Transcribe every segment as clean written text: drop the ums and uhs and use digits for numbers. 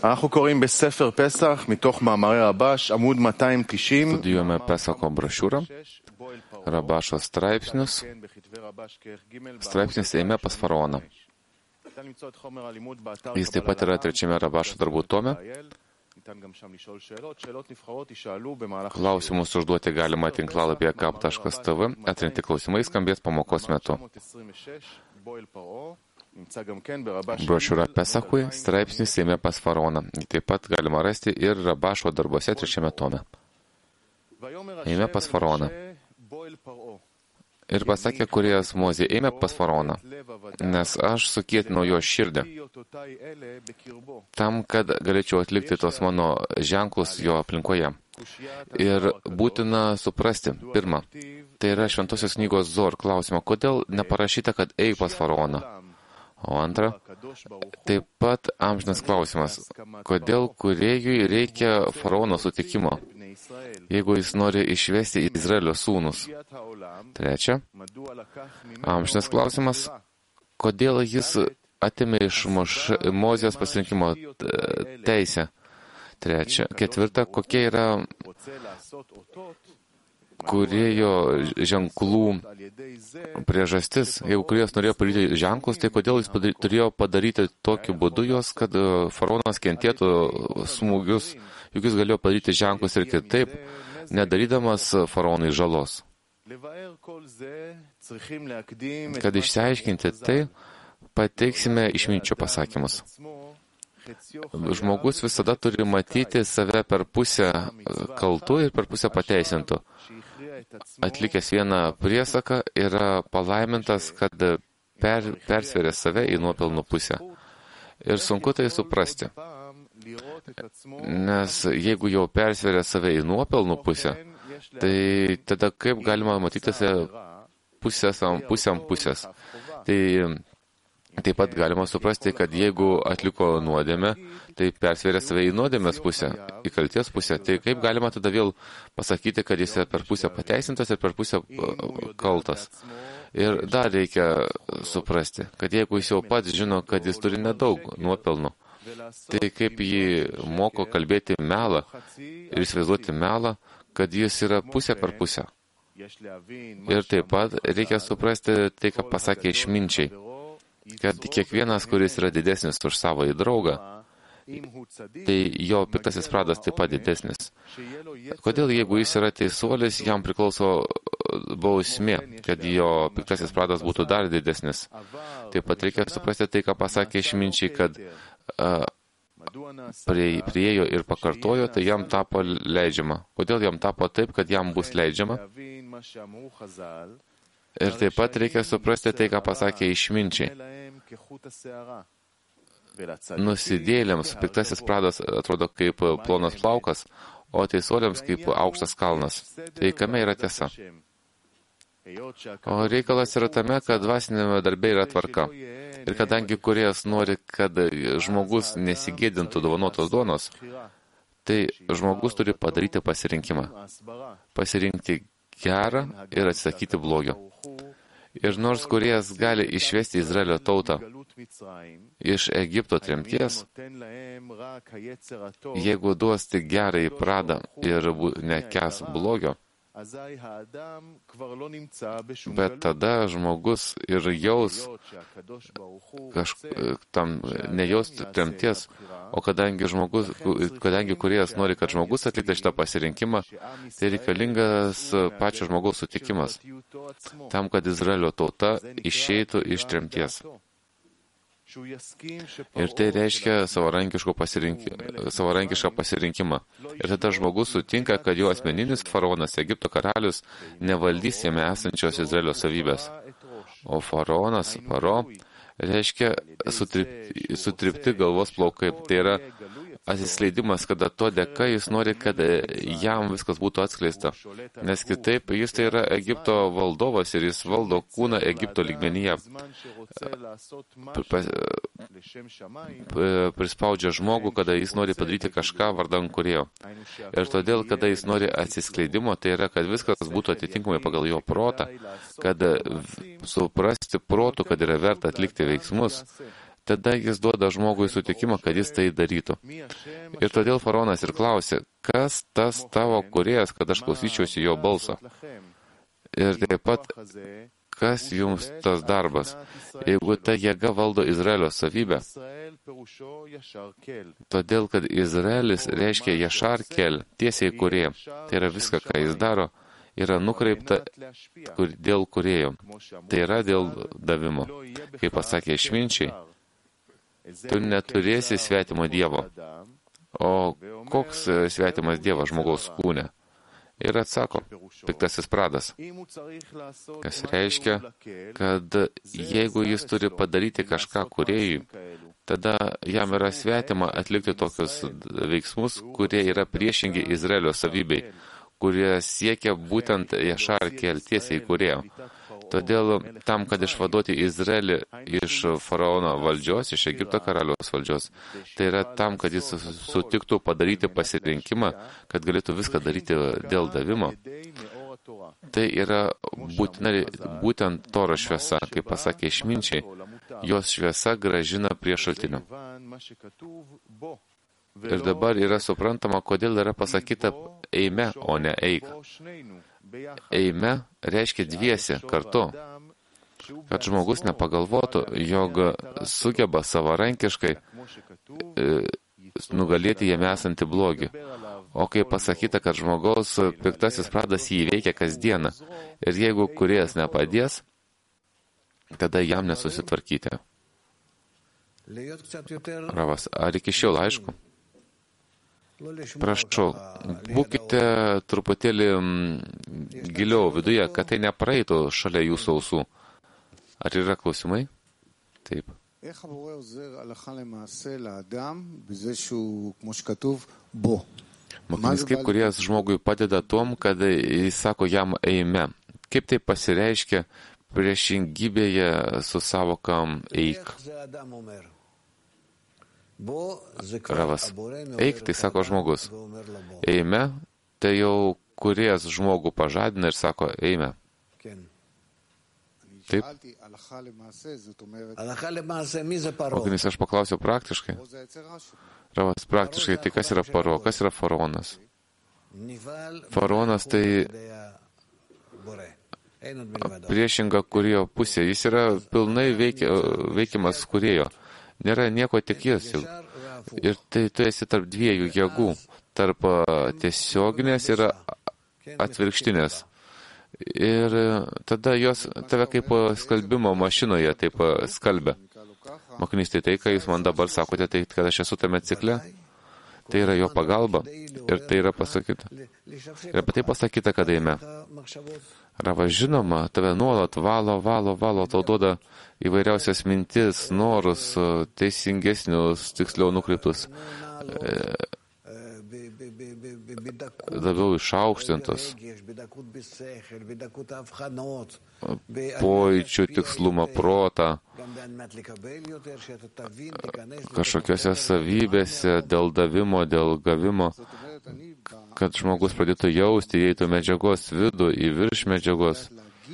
אנחנו קוראים בספר פסח מתוך מאמרי רבש, עמוד 290. Studijuojame Pesako brošiūrą, Rabašo straipsnis Eime pas faraoną. Jis taip pat yra trečiame Rabašo darbų tome. Klausimus užduoti galima tinklalapyje kap.tv, atrinkti klausimai skambės pamokos metu. Brošiūra Pesachui, straipsnis Eime pas faraoną. Taip pat galima rasti ir Rabašo darbuose trečiame tome. Eime pas faraoną. Ir pasakė kūrėjas Mozė, eime pas faraoną, nes aš sukietinau jo širdį, tam, kad galėčiau atlikti tos mano ženklus jo aplinkoje. Ir būtina suprasti, pirma, tai yra šventosios knygos Zor klausimo, kodėl neparašyta, kad eik pas faraoną. O antra, taip pat amžinas klausimas, kodėl kūrėjui reikia faraono sutikimo, jeigu jis nori išvesti Izraelio sūnus. Trečia, amžinas klausimas, kodėl jis atėmė iš Mozės pasirinkimo teisę. Trečia, ketvirta, kokia yra kūrėjo ženklų priežastis. Jeigu kūrėjas norėjo padaryti ženklus, tai kodėl jis turėjo padaryti tokiu būdu jos, kad faraonas kentėtų smūgius, juk jis galėjo padaryti ženklus ir kitaip, nedarydamas faraonui žalos. Kad išsiaiškinti tai, pateiksime išminčių pasakymus. Žmogus visada turi matyti save per pusę kaltų ir per pusę pateisintų. Atlikęs vieną priesaką yra palaimintas, kad persveria save į nuopelnų pusę. Ir sunku tai suprasti. Nes jeigu jau persveria save į nuopelnų pusę, tai tada kaip galima matyti save pusėm pusės. Tai taip pat galima suprasti, kad jeigu atliko nuodėmę, tai persvėrė save į nuodėmės pusę, į kalties pusę. Tai kaip galima tada vėl pasakyti, kad jis per pusę pateisintas ir per pusę kaltas. Ir dar reikia suprasti, kad jeigu jis jau pats žino, kad jis turi nedaug nuopelnų, tai kaip jį moko kalbėti melą ir įsivaizduoti melą, kad jis yra pusė per pusę. Ir taip pat reikia suprasti tai, ką pasakė išminčiai, kad kiekvienas, kuris yra didesnis už savo draugą, tai jo piktasis pradas taip pat didesnis. Kodėl, jeigu jis yra teisuolis, jam priklauso bausmė, kad jo piktasis pradas būtų dar didesnis. Taip pat reikia suprasti tai, ką pasakė išminčiai, kad priėjo ir pakartojo, tai jam tapo leidžiama. Kodėl jam tapo taip, kad jam bus leidžiama? Ir taip pat reikia suprasti tai, ką pasakė išminčiai. Nusidėlėms piktasis pradas atrodo kaip plonas plaukas, o teisuoliams kaip aukštas kalnas. Tai kame yra tiesa? O reikalas yra tame, kad dvasinėme darbe yra tvarka. Ir kadangi kūrėjas nori, kad žmogus nesigėdintų dovanotos duonos, tai žmogus turi padaryti pasirinkimą. Pasirinkti gerą ir atsisakyti blogio. Ir nors kūrėjas gali išvesti Izraelio tautą iš Egipto tremties, jeigu duos tik gerąjį pradą ir nekęs blogio, bet tada žmogus ir jaus nejaus tremties, o kadangi kūrėjas nori, kad žmogus atliktų šitą pasirinkimą, tai reikalingas pačio žmogaus sutikimas, tam, kad Izraelio tauta išeitų iš tremties. Ir tai reiškia savarankišką pasirinkimą. Ir tada žmogus sutinka, kad jo asmeninis faraonas, Egipto karalius, nevaldys jame esančios Izraelio savybės. O faraonas, reiškia sutripti galvos plaukai. Tai yra atsiskleidimas, kada to dėka jis nori, kad jam viskas būtų atskleista. Nes kitaip jis tai yra Egipto valdovas ir jis valdo kūną Egipto lygmenyje. Prispaudžia žmogų, kada jis nori padaryti kažką vardan kūrėjo. Ir todėl, kada jis nori atsiskleidimo, tai yra, kad viskas būtų atitinkamai pagal jo protą, kad suprasti protų, kad yra verta atlikti veiksmus, tada jis duoda žmogui sutikimą, kad jis tai darytų. Ir todėl faraonas ir klausė, kas tas tavo kūrėjas, kad aš klausyčiausi jo balso. Ir taip pat, kas jums tas darbas, jeigu ta jėga valdo Izraelio savybę. Todėl, kad Izraelis reiškia Jašar Kel, tiesiai kūrėja. Tai yra viską, ką jis daro, yra nukreipta dėl kūrėjo. Tai yra dėl davimo. Kaip pasakė išminčiai, tu neturėsi svetimo dievo. O koks svetimas dievas žmogaus kūne? Ir atsako, piktasis pradas. Kas reiškia, kad jeigu jis turi padaryti kažką kūrėjui, tada jam yra svetima atlikti tokius veiksmus, kurie yra priešingi Izraelio savybei, kurie siekia būtent Jašar Kel, tiesiai kūrėjo. Todėl tam, kad išvaduoti Izraelį iš faraono valdžios, iš Egipto karaliaus valdžios, tai yra tam, kad jis sutiktų padaryti pasirinkimą, kad galėtų viską daryti dėl davimo. Tai yra būtent Toro šviesa, kaip pasakė išminčiai, jos šviesa gražina prie šaltinio. Ir dabar yra suprantama, kodėl yra pasakyta eime, o ne eik. Eime reiškia dviese kartu, kad žmogus nepagalvotų, jog sugeba savarankiškai nugalėti jame esantį blogį. O kai pasakyta, kad žmogaus piktasis pradas jį įveikia kasdieną ir jeigu kūrėjas nepadės, tada jam nesusitvarkyti. Ravas, ar iki šiol aišku? Prašau, būkite truputėlį giliau viduje, kad tai nepraeitų šalia jūsų ausų. Ar yra klausimai? Taip. Mokinys, kaip kūrėjas žmogui padeda tom, kad jis sako jam eime. Kaip tai pasireiškia priešingybėje su savokam eik? Ravas, eik, tai sako žmogus. Eime, tai jau kūrėjas žmogų pažadina ir sako eime. Taip. Mokinys, aš paklausiau praktiškai. Ravas, praktiškai, tai kas yra paro, kas yra faraonas? Faraonas tai priešinga kūrėjo pusė. Jis yra pilnai veikiamas kūrėjo. Nėra nieko tik jis. Ir tai tu esi tarp dviejų jėgų. Tarp tiesioginės ir atvirkštinės. Ir tada jos tave kaip skalbimo mašinoje taip skalbia. Mokinys, tai, ką jūs man dabar sakote, tai kad aš esu tame cikle, tai yra jo pagalba. Ir tai yra pasakyta. Ir apie tai pasakyta, kad eime. Rava, žinoma, tave nuolat valo, tau duoda įvairiausias mintis, norus, teisingesnius, tiksliau nukreiptus, labiau išaukštintus, pojūčių tikslumą, protą, kažkokiose savybėse, dėl davimo, dėl gavimo, kad žmogus pradėtų jausti, įeitų medžiagos vidų, į virš medžiagos.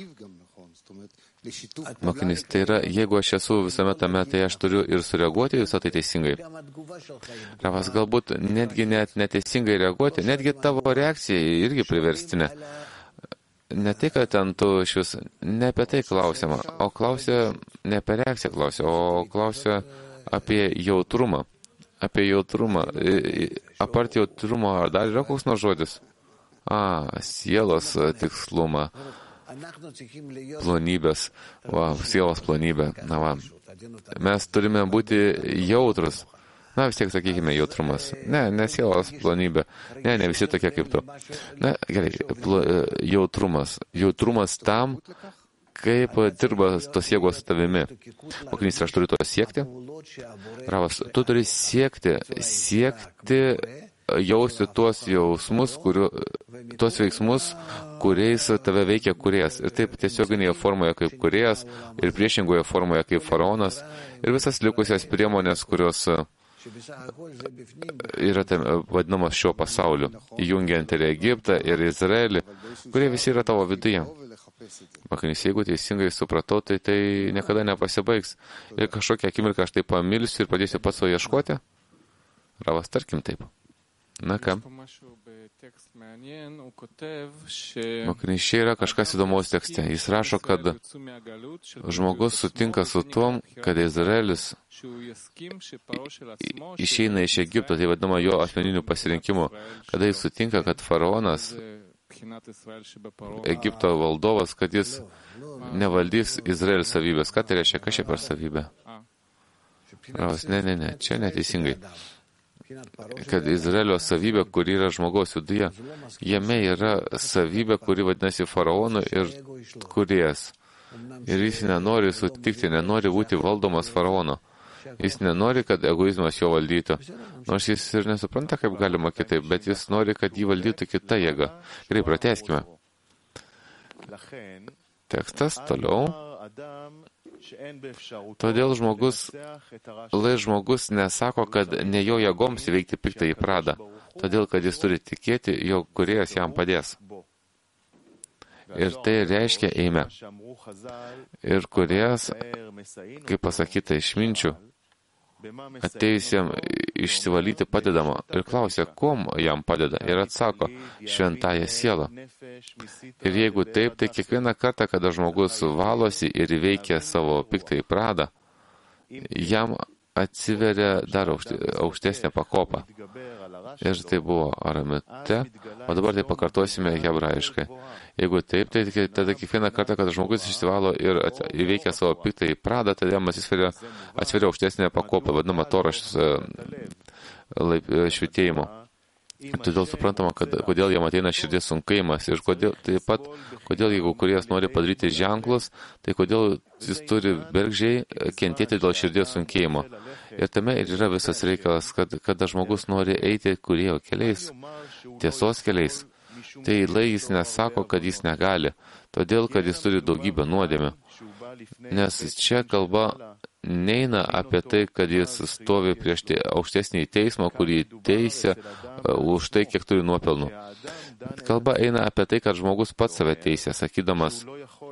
Mokinys, tai yra, jeigu aš esu visame tame, tai aš turiu ir sureaguoti visą tai teisingai. Ravas, galbūt netgi net neteisingai reaguoti, netgi tavo reakcija irgi priverstinė. Ne tai, kad ten tu iš vis, ne apie tai klausiama, o klausia, ne apie reakciją klausia, o klausia apie jautrumą. Apie jautrumą. Apart jautrumo, ar dar yra koks nors žodis? Sielos tikslumą. Plonybės. Sielos plonybė. Mes turime būti jautrus. Vis tiek sakykime jautrumas. Ne sielos plonybė. Ne visi tokie kaip tu. Gerai, jautrumas. Jautrumas tam, kaip dirba tos jėgos su tavimi. Mokinys, aš turiu to siekti? Ravas, tu turi siekti jausti tuos jausmus, tuos veiksmus, kuriais tave veikia kūrėjas. Ir taip tiesioginėje formoje kaip kūrėjas ir priešingoje formoje kaip faraonas ir visas likusias priemonės, kurios yra vadinamas šiuo pasauliu, įjungiant ir Egiptą, ir Izraelį, kurie visi yra tavo viduje. Mokinys, jeigu teisingai supratau, tai niekada nepasibaigs. Ir kažkokią akimirką aš tai pamilsiu ir pradėsiu pats savo ieškoti. Ravas, tarkim taip. Na ką? Mokinys, čia yra kažkas įdomaus tekste. Jis rašo, kad žmogus sutinka su tom, kad Izraelis išeina iš Egipto, tai vadinama jo asmeniniu pasirinkimu. Kada jis sutinka, kad faraonas, Egipto valdovas, kad jis nevaldys Izraelio savybės. Ką tai reiškia? Kas čia per savybę? Ravas, ne, čia neteisingai. Kad Izraelio savybė, kuri yra žmogaus viduje, jame yra savybė, kuri vadinasi faraonu ir kurijas. Ir jis nenori sutikti, nenori būti valdomas faraono. Jis nenori, kad egoizmas jo valdytų. Nors jis ir nesupranta, kaip galima kitaip, bet jis nori, kad jį valdytų kita jėga. Gerai, pratęskime. Tekstas toliau. Todėl žmogus nesako, kad ne jo jėgoms įveikti piktąjį pradą, todėl kad jis turi tikėti, jog kūrėjas jam padės. Ir tai reiškia eime. Ir kūrėjas, kaip pasakyta išminčių, atėjusiam išsivalyti padedama ir klausia, kuom jam padeda, ir atsako, šventąją sielą. Ir jeigu taip, tai kiekvieną kartą, kada žmogus valosi ir įveikia savo piktąjį pradą, jam atsiveria dar aukštesnė pakopa. Ir tai buvo aramite, o dabar tai pakartosime hebrajiškai. Jeigu taip, tai tada kiekvieną kartą, kada žmogus išsivalo ir įveikia savo piktąjį pradą, tada jam atsiveria aukštesnė pakopa, vadinama Toros švitėjimo. Todėl suprantama, kodėl jam ateina širdies sunkėjimas ir taip pat, jeigu kuriejas nori padaryti ženklus, tai kodėl jis turi bergždžiai kentėti dėl širdies sunkėjimo. Ir tame ir yra visas reikalas, kada žmogus nori eiti kurėjo keliais, tiesos keliais. Tai jis nesako, kad jis negali, todėl, kad jis turi daugybę nuodėmių. Nes čia kalba neina apie tai, kad jis stovi prieš aukštesnį teismą, kurį teisia už tai, kiek turi nuopelnų. Kalba eina apie tai, kad žmogus pats save teisia, sakydamas,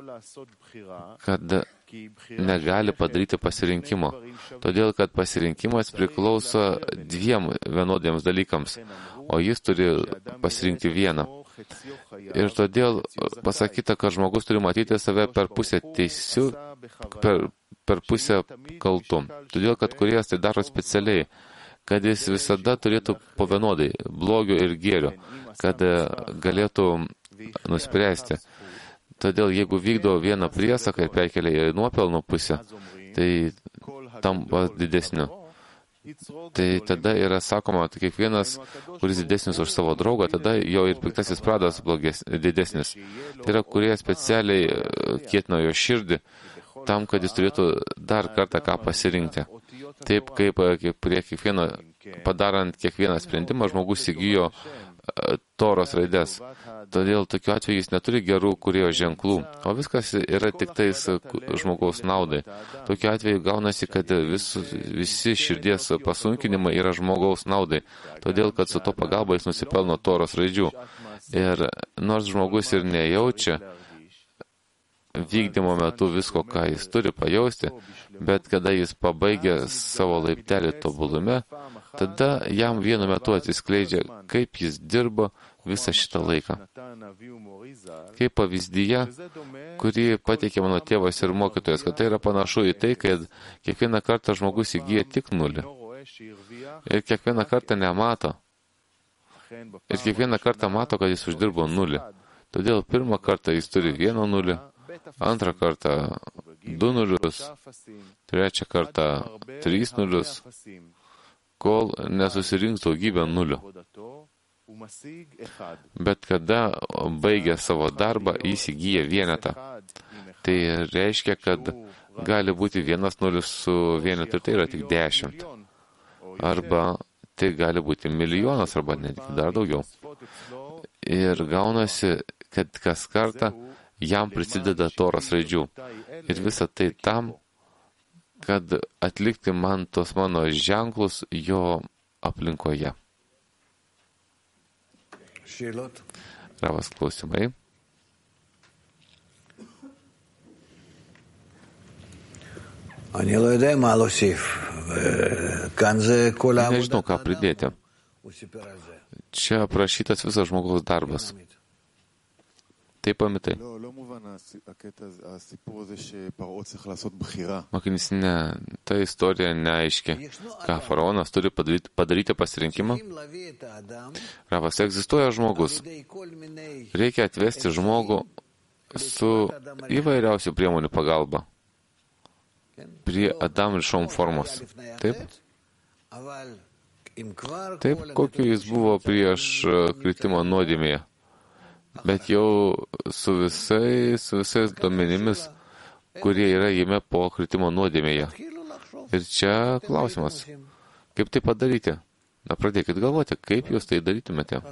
kad negali padaryti pasirinkimo. Todėl, kad pasirinkimas priklauso dviem vienodiems dalykams, o jis turi pasirinkti vieną. Ir todėl pasakyta, kad žmogus turi matyti save per pusę teisių, per pusę kaltų. Todėl, kad kūrėjas tai daro specialiai, kad jis visada turėtų po vienodai blogio ir gėrio, kad galėtų nuspręsti. Todėl, jeigu vykdo vieną priesaką ir perkelia į nuopelno pusę, tai tampa didesniu. Tai tada yra sakoma, tai kiekvienas, kuris didesnis už savo draugą, tada jo ir piktasis pradas didesnis. Tai yra, kurie specialiai kietino jo širdį tam, kad jis turėtų dar kartą ką pasirinkti. Taip, kaip prie kiekvieno, padarant kiekvieną sprendimą, žmogus įgijo Toros raidės. Todėl tokiu atveju jis neturi gerų kūrėjo ženklų, o viskas yra tik tais žmogaus naudai. Tokiu atveju gaunasi, kad visi širdies pasunkinimai yra žmogaus naudai, todėl kad su to pagalba jis nusipelno Toros raidžių. Ir nors žmogus ir nejaučia vykdymo metu visko, ką jis turi pajausti, bet kada jis pabaigia savo laiptelį tobulume, tada jam vienu metu atsiskleidžia, kaip jis dirbo visą šitą laiką. Kaip pavyzdyje, kurį pateikė mano tėvas ir mokytojas, kad tai yra panašu į tai, kad kiekvieną kartą žmogus įgyja tik nulį. Ir kiekvieną kartą nemato. Ir kiekvieną kartą mato, kad jis uždirbo nulį. Todėl pirmą kartą jis turi 1 nulį, antrą kartą 2 nulius, trečią kartą 3 nulius, kol nesusirinks daugybę nulių. Bet kada baigia savo darbą, jis įgyja vienetą. Tai reiškia, kad gali būti 1 nulis su vienetu, ir tai yra tik 10. Arba tai gali būti 1 milijonas, arba netgi dar daugiau. Ir gaunasi, kad kas kartą jam prisideda Toros raidžių. Ir visa tai tam, kad atlikti man tos mano ženklus jo aplinkoje. Ravas, klausimai. Nežinau, ką pridėti. Čia aprašytas visas žmogaus darbas. Taip pamitai. Mokinys, ne, ta istorija neaiški. Ką faraonas turi padaryti pasirinkimą? Ravas, egzistuoja žmogus. Reikia atvesti žmogų su įvairiausių priemonių pagalba prie Adam ir Šom formos. Taip? Taip, kokiu jis buvo prieš kritimą nuodėmėje. Bet jau su visais duomenimis, kurie yra jame po kritimo nuodėmėje. Ir čia klausimas, kaip tai padaryti? Na, pradėkit galvoti, kaip jūs tai darytumėte.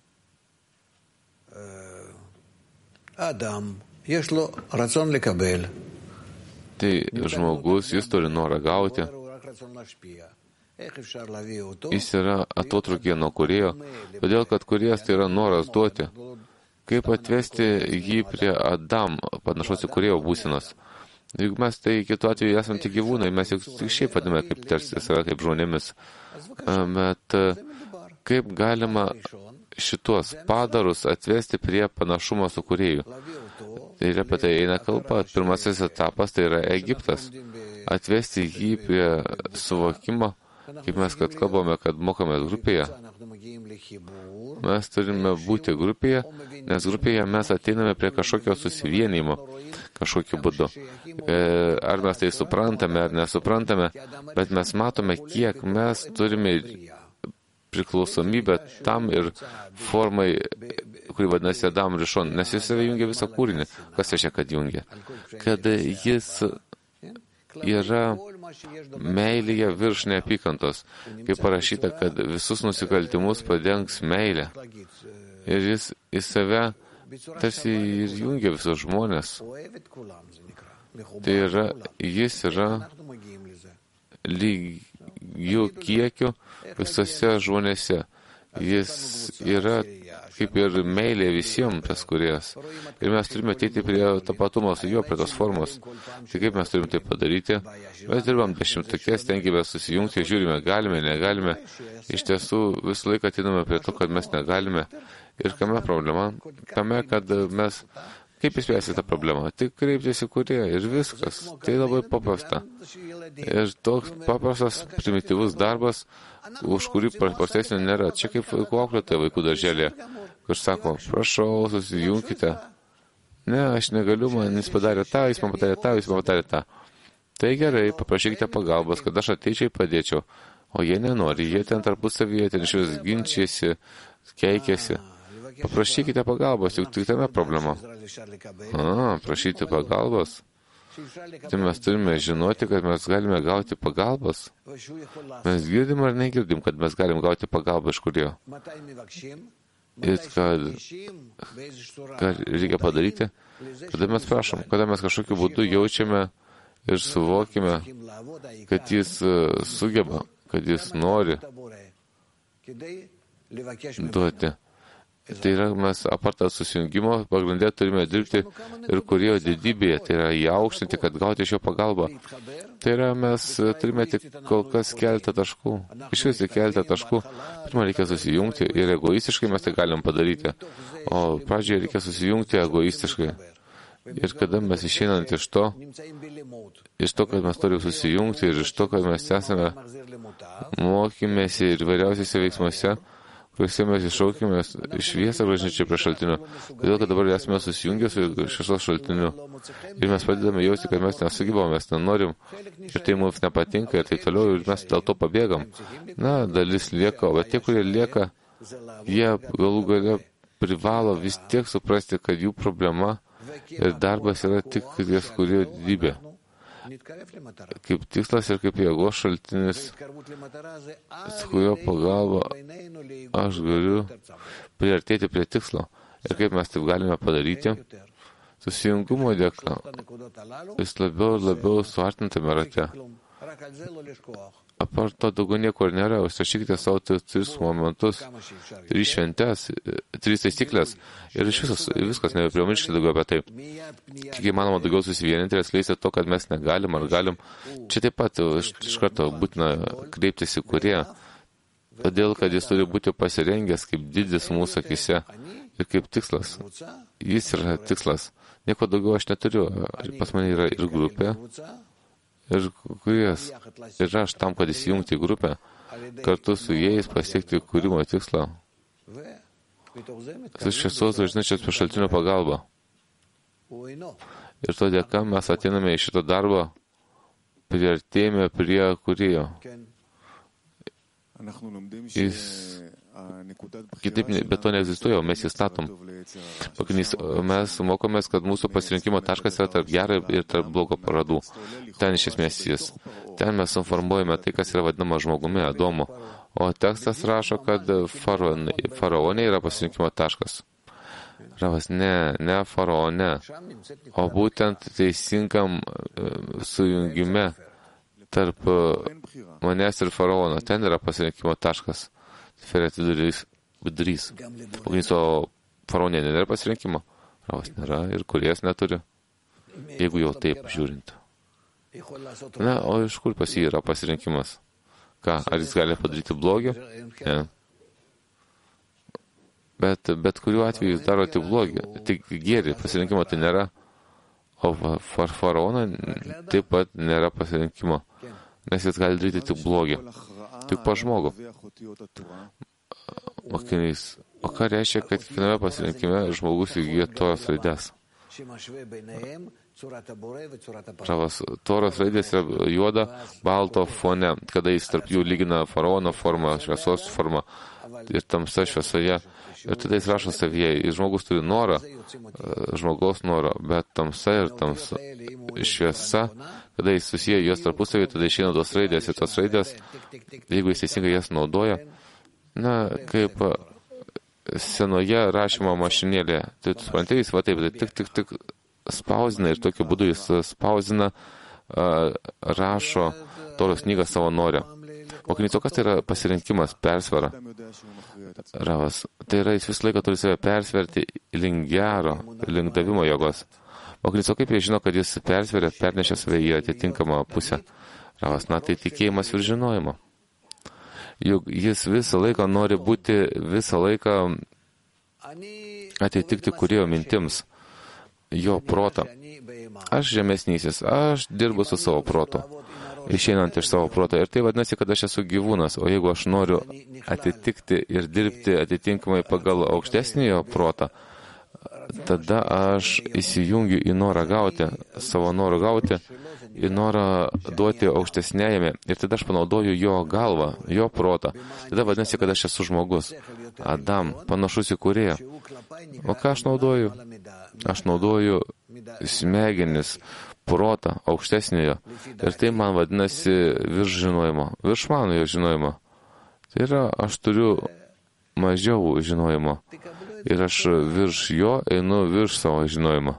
Tai žmogus, jis turi norą gauti. Jis yra atotrūkyje nuo kūrėjo, todėl kad kūrėjas tai yra noras duoti. Kaip atvesti jį prie Adam, panašaus į kūrėjo būsenos. Jeigu mes tai kitu atveju esame tik gyvūnai, mes juk šiaip vadiname kaip tarsi save kaip žmonėmis. Bet kaip galima šitos padarus atvesti prie panašumo su kūrėju? Tai yra apie tai eina kalba. Pirmasis etapas tai yra Egiptas. Atvesti jį prie suvokimo, kaip mes kad kalbame, kad mokame grupėje. Mes turime būti grupėje, nes grupėje mes ateiname prie kažkokio susivienimo, kažkokiu būdu. Ar mes tai suprantame, ar nesuprantame, bet mes matome, kiek mes turime priklausomybę tam ir formai, kuri vadinasi Adam Rishon, nes jis save jungia visą kūrinį. Kas reiškia, kad jungia? Kad jis yra meilėje virš neapykantos. Kaip parašyta, kad visus nusikaltimus padengs meilė. Ir jis į save tarsi ir jungia visus žmonės. Tai yra, jis yra lygių kiekių visose žmonėse. Jis yra kaip ir meilė visiems tas kūrėjas. Ir mes turime ateiti prie tapatumo su juo, prie tos formos. Tai kaip mes turime tai padaryti? Mes dirbam dešimtukės, stengiamės susijungti, žiūrime, galime, negalime. Iš tiesų visą laiką ateiname prie to, kad mes negalime. Ir kame problema? Kame, kad mes... Kaip išspręsti tą problemą? Tik kreiptis į kūrėją ir viskas. Tai labai paprasta. Ir toks paprastas, primityvus darbas, už kurį paprastesnio nėra. Čia kaip vaikų auklėtoja vaikų darželėje, kur sako, prašau, susijungkite. Ne, aš negaliu, man jis padarė tą, jis man padarė tą, jis man padarė tą. Tai gerai, paprašykite pagalbos, kad aš ateičiai padėčiau. O jie nenori, jie ten tarpusavyje, ten iš vis ginčiasi, keikėsi. Paprašykite pagalbos, juk tik tame problema. Prašyti pagalbos. Tai mes turime žinoti, kad mes galime gauti pagalbos. Mes girdim ar negirdim, kad mes galim gauti pagalbą iš kurio. Ir kad reikia padaryti, kada mes prašom, kada mes kažkokiu būdu jaučiame ir suvokime, kad jis sugeba, kad jis nori duoti. Tai yra, mes apartą susijungimo pagrindė turime dirbti ir kūrėjo didybėje, tai yra įaukštinti, kad gauti iš jo pagalbą. Tai yra, mes turime tik kol kas keletą taškų. Iš vis tik keletą taškų. Pirmą reikia susijungti ir egoistiškai mes tai galim padaryti. O pradžioje reikia susijungti egoistiškai. Ir kada mes išeinant iš to, kad mes turime susijungti ir iš to, kad mes esame mokymėsi ir vairiausiose veiksmuose, kuriuose mes iššaukime šviesą bažnyčią prie šaltinių. Todėl, kad dabar esame susijungę su šviesos šaltiniu. Ir mes padedame jausti, kad mes nesugebame, mes nenorim. Ir tai mums nepatinka ir tai toliau. Ir mes dėl to pabėgam. Na, dalis lieka. Bet tie, kurie lieka, jie galų gale privalo vis tiek suprasti, kad jų problema ir darbas yra tik ties kurio didybė. Kaip tikslas ir kaip jėgos šaltinis, su kurio pagalba aš galiu priartėti prie tikslo. Ir kaip mes taip galime padaryti, susijungumo dėka, vis labiau ir labiau suartintame rate. apart to daugiau nieko nėra, užsirašykite savo 3 momentus, 3 šventes, 3 taisyklės ir iš viskas, nebeprimirškite daugiau apie tai. Kiek įmanoma daugiau susivieninti ir atskleisti to, kad mes negalim ar galim. Čia taip pat iš karto būtina kreiptis į kurie, todėl, kad jis turi būti pasirengęs kaip didis mūsų akise ir kaip tikslas. Jis yra tikslas. Nieko daugiau aš neturiu. Pas mane yra ir grupė, ir kuris. Ir aš tam, kad įsijungti į grupę, kartu su jais pasiekti kūrimo tikslą. Su šviesos važinėčios per šaltinio pagalbą. Ir to dėka mes ateiname į šitą darbą, priartėjame prie kūrėjo. Jis kitaip, bet to neegzistuoja, o mes jį statom. Mes mokomės, kad mūsų pasirinkimo taškas yra tarp gero ir tarp blogo paradų. Ten iš esmės jis. Ten mes informuojame tai, kas yra vadinama žmogumi, Adomu. O tekstas rašo, kad faraonė yra pasirinkimo taškas. Ravas, ne faraone, o būtent teisingam sujungime tarp manęs ir faraono. Ten yra pasirinkimo taškas. Sferės vidurys. Pagrindiso faraonė nėra pasirinkimo. Ravas nėra ir kuriejas neturi. Jeigu jau taip žiūrint. Na, o iš kur pas jį yra pasirinkimas? Ką, ar jis gali padaryti blogį? Ne. Bet kuriuo atveju jis daro tik blogį. Tik gėrį. Pasirinkimo tai nėra. O faraono taip pat nėra pasirinkimo. Nes jis gali daryti tik blogį. Tik pa žmogų. Mokinys. O ką reiškia, kad kiekviename pasirinkime žmogus įgyja Toros raidės? Toros raidės yra juoda, balto fone, kada jis tarp jų lygina faraono formą, šviesos formą ir tamsa šviesoje. Ir tada jis rašo savyje. Ir žmogus turi norą, žmogaus norą, bet tamsa ir tamsa šviesa, kada jis susiję juos tarpusavį, tada išeina tos raidės. Ir tos raidės, jeigu jis teisingai jas naudoja, na, kaip senoje rašymo mašinėlėje. Tai tu supranti, jis va taip, tai tik spausina ir tokiu būdu jis spausina, rašo Toros knygą savo norę. Mokinys, o kas tai yra pasirinkimas, persvara? Ravas, tai yra jis visą laiką turi save persverti link gero, link davimo jėgos. Mokinys, o kaip jie žino, kad jis persveria, pernešia save į atitinkamą pusę? Ravas, na tai tikėjimas ir žinojimo. Juk jis visą laiką nori būti, visą laiką atitikti kūrėjo mintims, jo protą. Aš žemesnysis, aš dirbu su savo protu, išeinant iš savo proto. Ir tai vadinasi, kad aš esu gyvūnas, o jeigu aš noriu atitikti ir dirbti atitinkamai pagal aukštesnį protą, tada aš įsijungiu į norą gauti, savo norą gauti, į norą duoti aukštesnėjame. Ir tada aš panaudoju jo galvą, jo protą. Tada vadinasi, kad aš esu žmogus. Adam, panašus į kūrėją. O ką aš naudoju? Aš naudoju smegenis, protą, aukštesnėjo. Ir tai man vadinasi virš žinojimo, virš mano jo žinojimo. Tai yra, aš turiu mažiau žinojimo. Ir aš virš jo einu virš savo žinojimo.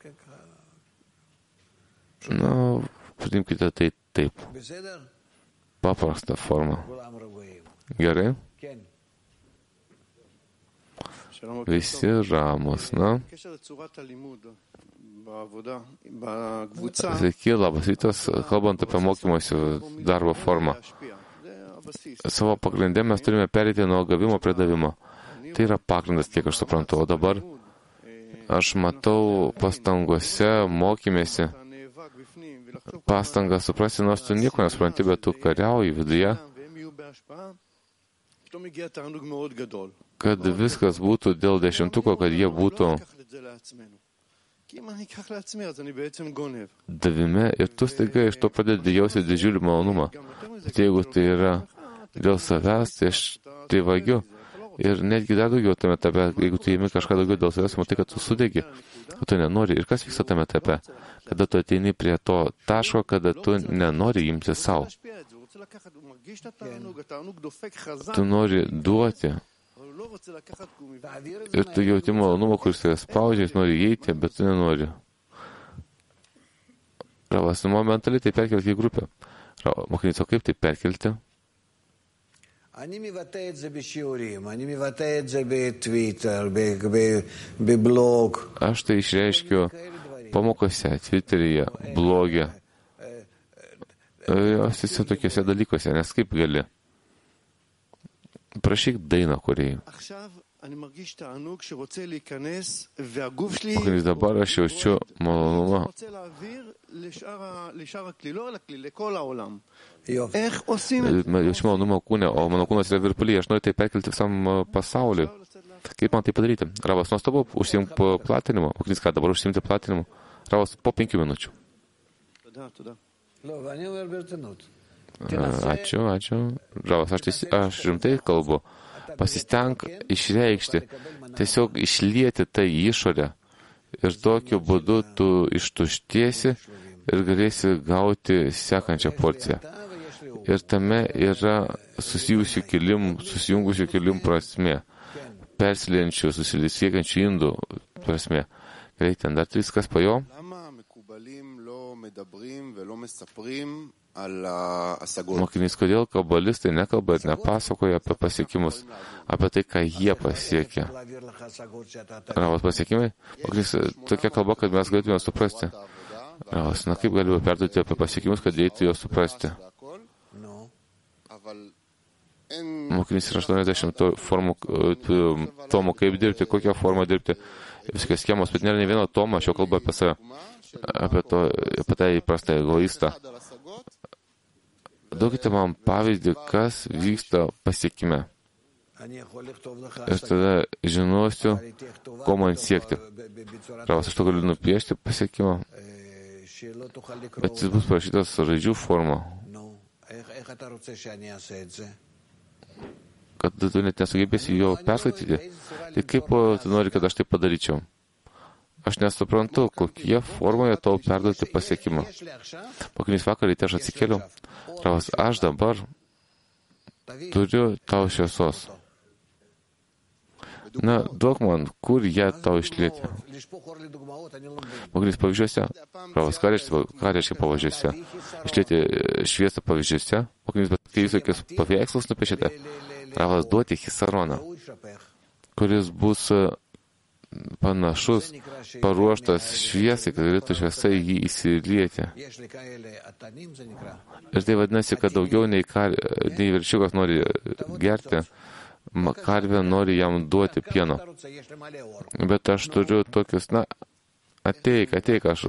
Na, priimkite tai taip. Paprasta forma. Gerai? Visi ramus, na? Sveiki, labas rytas, kalbant apie mokymosi darbo formą. Savo pagrindę mes turime pereiti nuo gavimo prie davimo. Tai yra pagrindas, kiek aš suprantu. O dabar aš matau pastangose, mokymėsi, pastangą suprasti, nors tu nieko nesupranti, bet tu kariauji viduje, kad viskas būtų dėl 10, kad jie būtų davime ir tu staiga iš to pradedi jausti didžiulį malonumą. Bet jeigu tai yra dėl savęs, tai aš tai vagiu. Ir netgi dar daugiau tame etape, jeigu tu įimi kažką daugiau dėl savęs, matai, kad tu sudegi, kad tu nenori. Ir kas vyksta tame etape? Kada tu ateini prie to taško, kada tu nenori imti savo. Tu nori duoti. Ir tu jauti malonumą, kuris tave spaudžia, jis nori įeiti, bet tu nenori. Ravas, momentaliai tai perkelti į grupę. Mokinys, o kaip tai perkelti? אני מבטא את זה בשיעורים, אני מבטא את זה בטוויטר, בבלוג. Aš tai išreiškiu pamokose, Twitteryje, bloge. Jos visi tokiuose dalykuose, nes kaip gali. Prašyk dainą kūrėjai. Mokinys, dabar aš jaučiu malonumą. Jaučiu malonumą kūne, o mano kūnas yra virpulyje. Aš noriu tai perkelti visam pasauliui. Kaip man tai padaryti? Ravas, nuostabu, užsiimk platinimu. Mokinys, ką dabar užsiimti platinimu? Ravas, po 5 minučių. Ačiū. Ravas, aš rimtai kalbu. Pasistenk išreikšti, tiesiog išlieti tai išorę. Ir tokiu būdu tu ištuštiesi ir galėsi gauti sekančią porciją. Ir tame yra susijungusių kilimų prasmė. Persiliejančių, susisiekiančių indų prasmė. Gerai, ten dar viskas po jo. Mokinys, kodėl kabalistai nekalba ir nepasakoja apie pasiekimus, apie tai, ką jie pasiekė. Ravas, pasiekimai? Mokinys, tokia kalba, kad mes galėtume suprasti. Ravas, na kaip galime perduoti apie pasiekimus, kad reikia juos suprasti? Mokinys yra 80 formų tomų, kaip dirbti, kokią formą dirbti, viskas schemos, bet nėra ne vieno tomo, aš jau kalbu apie save, apie tą įprastą egoistą. Duokite man pavyzdį, kas vyksta pasiekime. Ir tada žinosiu, ko man siekti. Ravas, aš to galiu nupiešti pasiekimą, bet jis bus parašytas raidžių forma. Kad tu net nesugebėsi jo perskaityti, tai kaip tu nori, kad aš tai padaryčiau? Aš nesuprantu, kokie formoje tau perduoti pasiekimą. Mokinys, vakar ryte aš atsikėliau. Ravas, aš dabar turiu tau šviesos. Na, duok man, kur ją tau išlieti. Mokinys, pavyzdžiuose. Ravas, ką reiškia pavyzdžiuose? Išlieti šviesą pavyzdžiuose. Mokinys, bet kai jūs tokius paveikslus nupiešite, Ravas, duoti hisaroną, kuris bus panašus, paruoštas šviesai, kad galėtų šviesa į jį įsilieti. Ir tai vadinasi, kad daugiau nei veršiukas nori gerti, karvė nori jam duoti pieno. Bet aš turiu tokius, ateik, aš,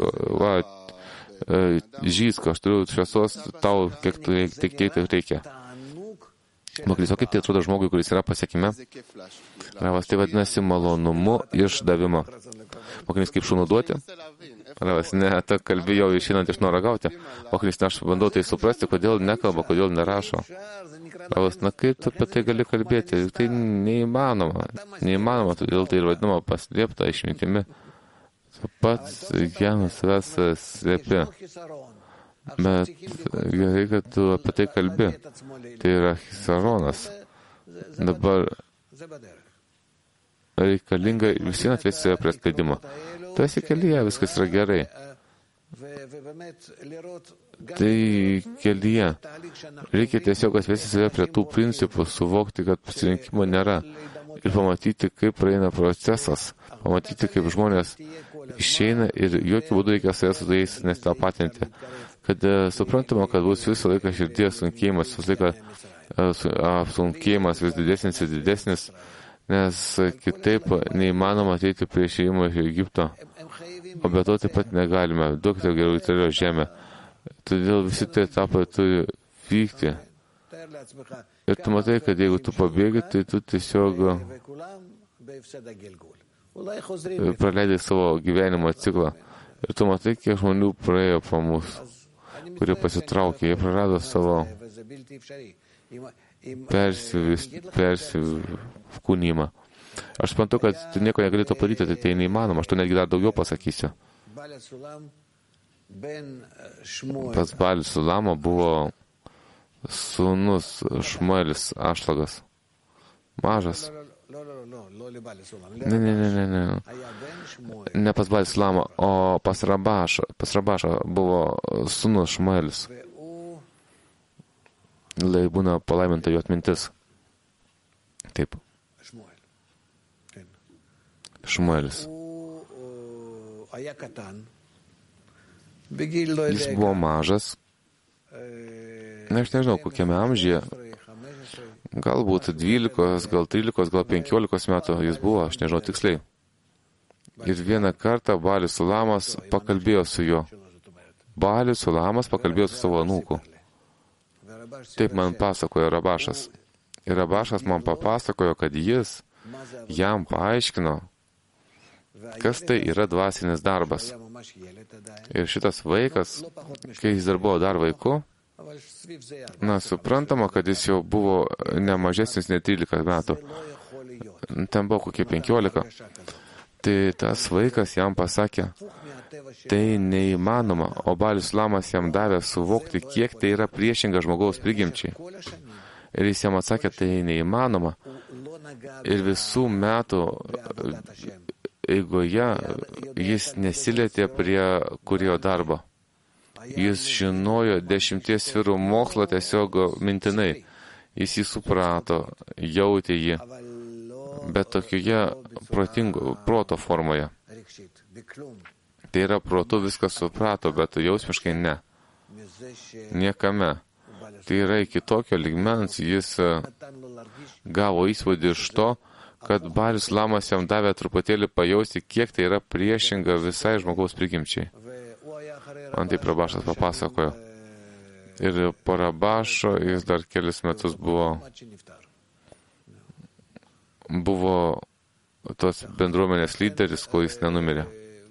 žysk, aš turiu šviesos tau, kiek tai reikia. Mokinys, o kaip tai atrodo žmogui, kuris yra pasiekime? Ravas, tai vadinasi malonumu išdavimo. Mokinys, kaip šunų duoti? Ravas, ne, ta kalbėjau išeinant iš noro gauti. Mokinys, aš bandau tai suprasti, kodėl nekalba, kodėl nerašo. Ravas, kaip tu apie tai gali kalbėti? Tai neįmanoma, todėl tai ir vadinama paslėpta išmintimi. Pats jam savęs slėpi. Bet gerai, kad tu apie tai kalbi. Tai yra hisaronas. Dabar reikalinga visiems atvesti save prie atleidimo. Tu esi kelyje, viskas yra gerai. Tai kelyje. Reikia tiesiog atvesti save prie tų principų, suvokti, kad pasirinkimo nėra. Ir pamatyti, kaip praeina procesas. Pamatyti, kaip žmonės išeina ir jokių būdų reikia save su tais nestapatinti. Kad suprantama, kad bus visą laiką širdies sunkėjimas, visą laiką sunkėjimas vis didesnis ir didesnis, nes kitaip neįmanoma ateiti prie išėjimo iš Egipto, o be to taip pat negalime. Duokite geriau Izraelio žemę. Todėl visi tie etapai turi vykti. Ir tu matai, kad jeigu tu pabėgi, tai tu tiesiog praleidai savo gyvenimo ciklą. Ir tu matai, kiek žmonių praėjo po mūsų, kurie pasitraukė, jie prarado savo persikūnymą. Aš suprantu, kad tu nieko negalėtų padaryti, tai neįmanoma, aš tu netgi dar daugiau pasakysiu. Pas Balis Sulamo buvo sūnus Šmuelis Ašlagas. Mažas. Ne pas Balis Sulamo, o pas Rabašą buvo sūnus Šmuelis. lai būna palaiminta jo atmintis. Taip. Šmuelis. Jis buvo mažas. Na, aš nežinau, kokiame amžiuje. Galbūt 12, gal 13, gal 15 metų jis buvo, aš nežinau tiksliai. Ir vieną kartą Balis Sulamas pakalbėjo su juo. Balis Sulamas pakalbėjo su savo anūku. Taip man pasakojo Rabašas. Ir Rabašas man papasakojo, kad jis jam paaiškino, kas tai yra dvasinis darbas. Ir šitas vaikas, kai jis dar buvo dar vaiku, na, suprantama, kad jis jau buvo ne mažesnis nei 13 metų. Ten buvo kokie 15. Tai tas vaikas jam pasakė, tai neįmanoma, o Balis Sulamas jam davė suvokti, kiek tai yra priešinga žmogaus prigimčiai. Ir jis jam atsakė, tai neįmanoma. Ir visų metų eigoje jis nesilietė prie kūrėjo darbo. Jis žinojo 10 sferų mokslą tiesiog mintinai. Jis jį suprato, jautė jį, bet tokioje proto formoje. Tai yra protu viskas suprato, bet jausmiškai ne. Niekame. Tai yra iki tokio lygmens jis gavo įspūdį iš to, kad Balis Sulamas jam davė truputėlį pajausti, kiek tai yra priešinga visai žmogaus prigimčiai. Man taip Rabašas papasakojo. Ir po Rabašo jis dar kelis metus buvo tos bendruomenės lyderis, kol jis nenumirė.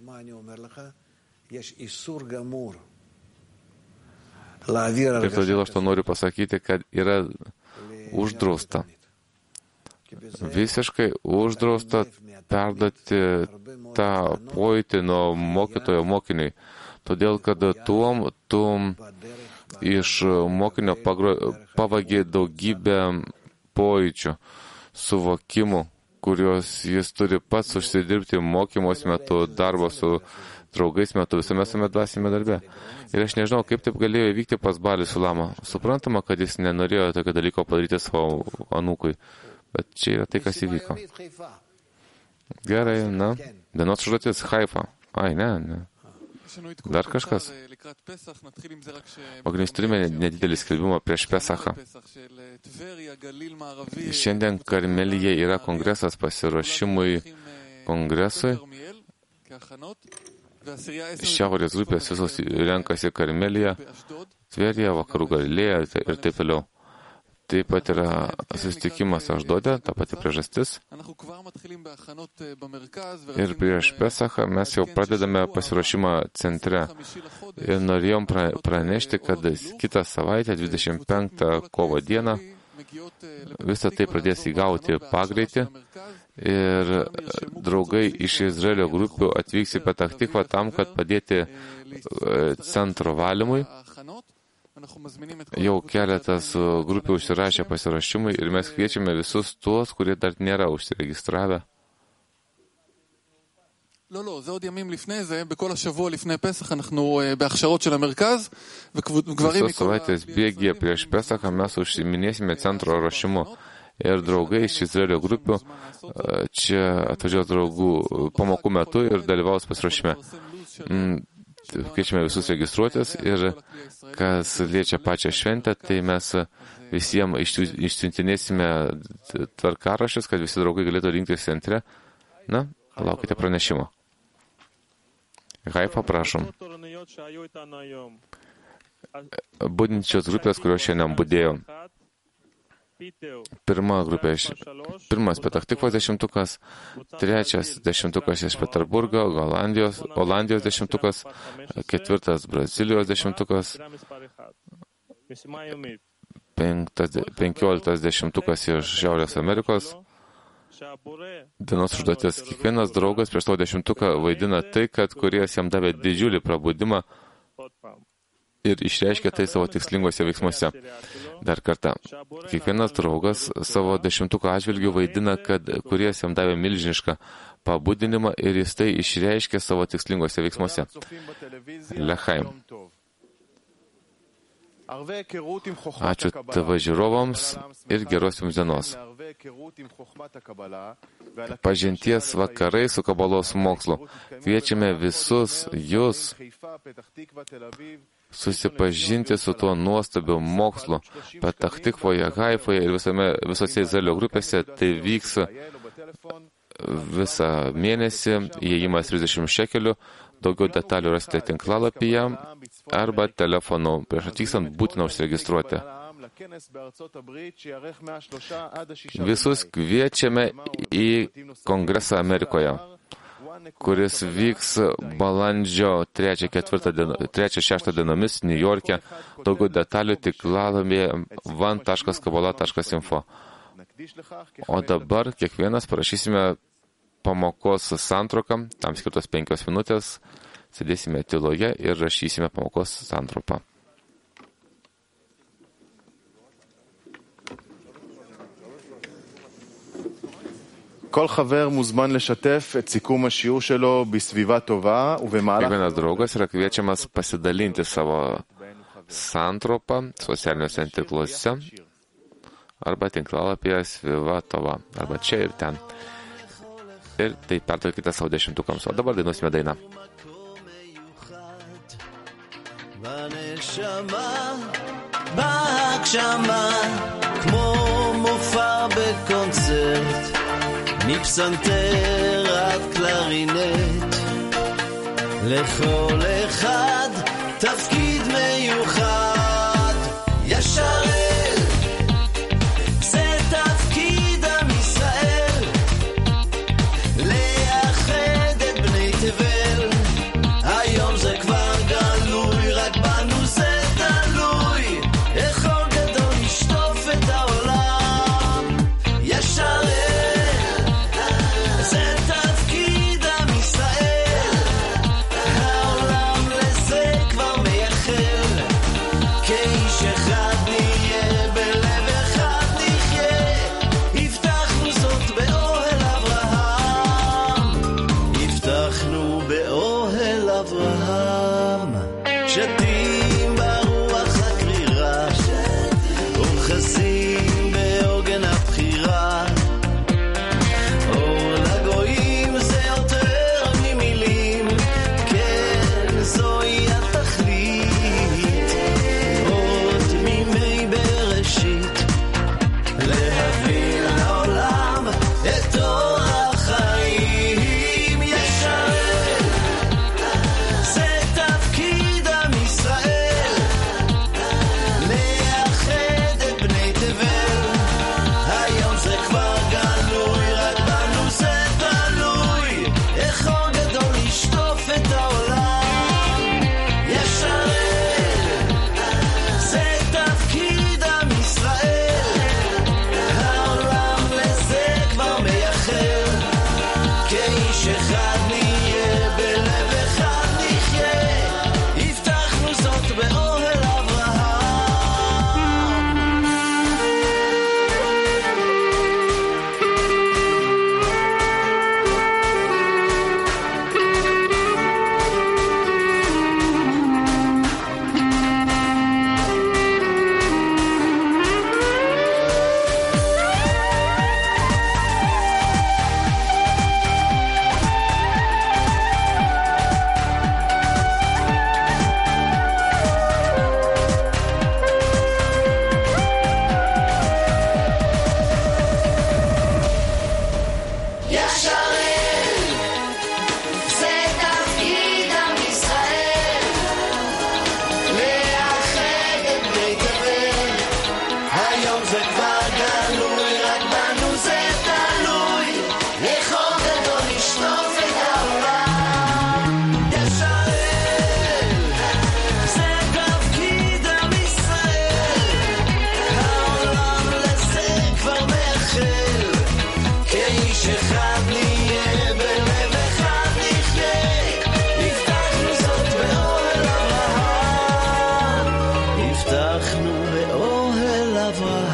Ir todėl aš to noriu pasakyti, kad yra uždrausta. Visiškai uždrausta perduoti tą pojūtį nuo mokytojo mokiniui. Todėl, kad tu iš mokinio pavagi daugybę pojūčių, suvokimų, kuriuos jis turi pats užsidirbti mokymos metu, darbo su draugais metu, visame dvasinėme darbe. Ir aš nežinau, kaip taip galėjo įvykti pas Balį Sulamą. Suprantama, kad jis nenorėjo tokio dalyko padaryti savo anūkui. Bet čia yra tai, kas įvyko. Gerai, na, dienos užduotis Haifa. Ai, ne. Dar kažkas. Pagrindinis turime nedidelį skelbimą prieš Pesachą. Šiandien Karmelyje yra kongresas pasiruošimui kongresui. Šiaurės grupės visos renkasi Karmelyje, Tverėje, Vakarų Galilėje ir taip toliau. Taip pat yra susitikimas Ašdode, ta pati priežastis. Ir prieš Pesachą mes jau pradedame pasiruošimą centre. Ir norėjom pranešti, kad kitą savaitę, 25 kovo dieną, visą tai pradės įgauti pagreitį. Ir draugai iš Izraelio grupių atvyks į Petach Tikvą tam, kad padėti centro valymui. Jau keletas grupių užsirašė pasirašymui ir mes kviečiame visus tuos, kurie dar nėra užsiregistravę. Visos savaitės bėgyje prieš Pesachą mes užsiminėsime centro ruošimu. Ir draugai iš Izraelio grupių čia atvažiuos draugų pamokų metu ir dalyvaus pasiruošime. Kviečiame visus registruotis ir kas liečia pačią šventę, tai mes visiems išsiuntinėsime tvarkaraščius, kad visi draugai galėtų rinktis centre. Na, laukite pranešimo. Haifa, prašom. Budinčios grupės, kurios šiandien budėjo. Pirmas Petach Tikvos 10-ukas, trečias 10-ukas iš Peterburgo, Olandijos 10-ukas, ketvirtas Brazilijos 10-ukas, 15 10-ukas iš Šiaurės Amerikos. Dienos užduotis. Kiekvienas draugas prieš savo 10-uką vaidina tai, kad kūrėjas jam davė didžiulį prabudimą ir išreiškia tai savo tikslingose veiksmuose. Dar kartą. Kiekvienas draugas savo 10-uko atžvilgių vaidina, kad kūrėjas jam davė milžinišką pabudinimą ir jis tai išreiškia savo tikslingose veiksmuose. Lechaim. Ačiū TV žiūrovams ir geros jums dienos. Pažinties vakarai su kabalos mokslu. Kviečiame visus jūs susipažinti su tuo nuostabiu mokslu. Petach Tikvoje, Haifoje ir visose Izraelio grupėse. Tai vyks visą mėnesį, įėjimas 30 šekelių. Daugiau detalių rasite tinklalapyje arba telefonu. Prieš atvykstant būtina užsiregistruoti. Visus kviečiame į kongresą Amerikoje, kuris vyks balandžio 3-6 dienomis New York'e. Daugiau detalių tinklalapyje van.kabala.info. O dabar kiekvienas parašysime pamokos santrauką, tam skirtos 5 minutės, sėdėsime tyloje ir rašysime pamokos santrauką. Kiekvienas draugas yra kviečiamas pasidalinti savo santraupą socialiniuose tinkluose arba tinklalapyje Svivatova, arba čia ir ten. Ir tai perduokite savo 10-ukams. O dabar dainuosime dainą. מפסנתר עד קלרינט, לכל אחד תפקיד מיוחד. ישרת, זה תפקיד עם ישראל, לאחד את בני תבל. היום זה כבר גלוי, רק בנו זה תלוי, איך אור גדול לשטוף את העולם. ישרת, שתים ברוח הקרירה, ומחסים באוגן הבחירה. אור לגויים זה יותר ממילים, כן זוהי התכלית. עוד מימי בראשית, להביא לעולם את אור החיים. ישרת, זה תפקיד ישראל, לאחד את בני תבל. היום זה כבר גלוי, רק בנו זה תלוי, איך אור גדול לשטוף את העולם. ישרת, זה תפקיד עם ישראל, העולם לזה כבר מייחל. כאיש אחד נהיה, בלב אחד נחיה, הבטחנו זאת באוהל אברהם. הבטחנו באוהל אברהם.